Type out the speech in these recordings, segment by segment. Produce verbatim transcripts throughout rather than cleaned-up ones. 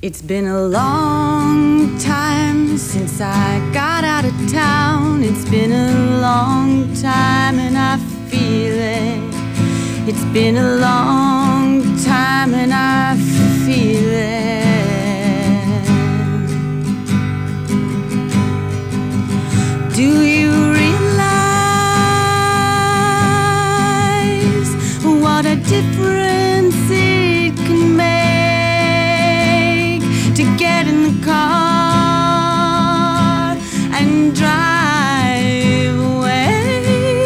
It's been a long time since I got out of town. It's been a long time and I feel it. It's been a long time and I feel it. Do you realize what a difference it can make to get in the car and drive away?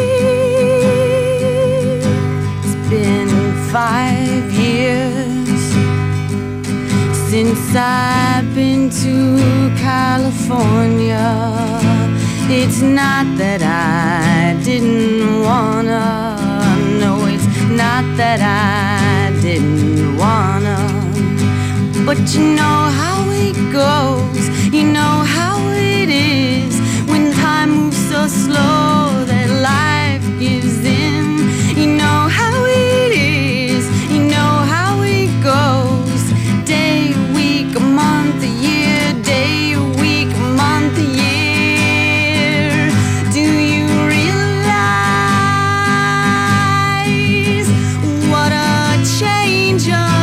It's been five years since I've been to California. It's not that I didn't wanna, no, it's not that I didn't wanna. But you know how it goes, you know how it is when time moves so slow that life gives in. You know how it is, you know how it goes. Day, a week, a month, a year. Day, a week, a month, a year. Do you realize what a change of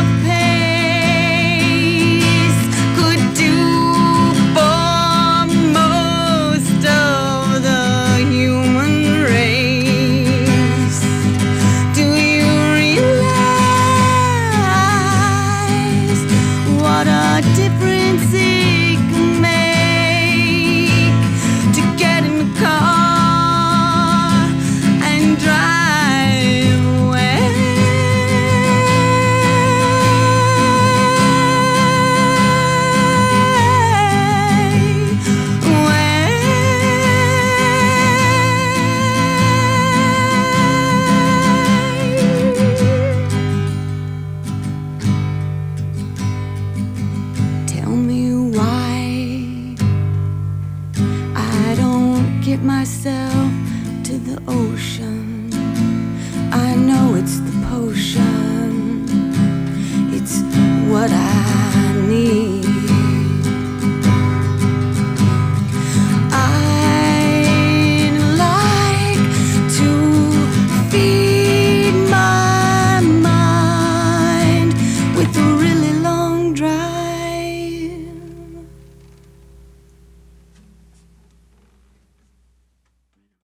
pace could do for most of the human race? Do you realize what a difference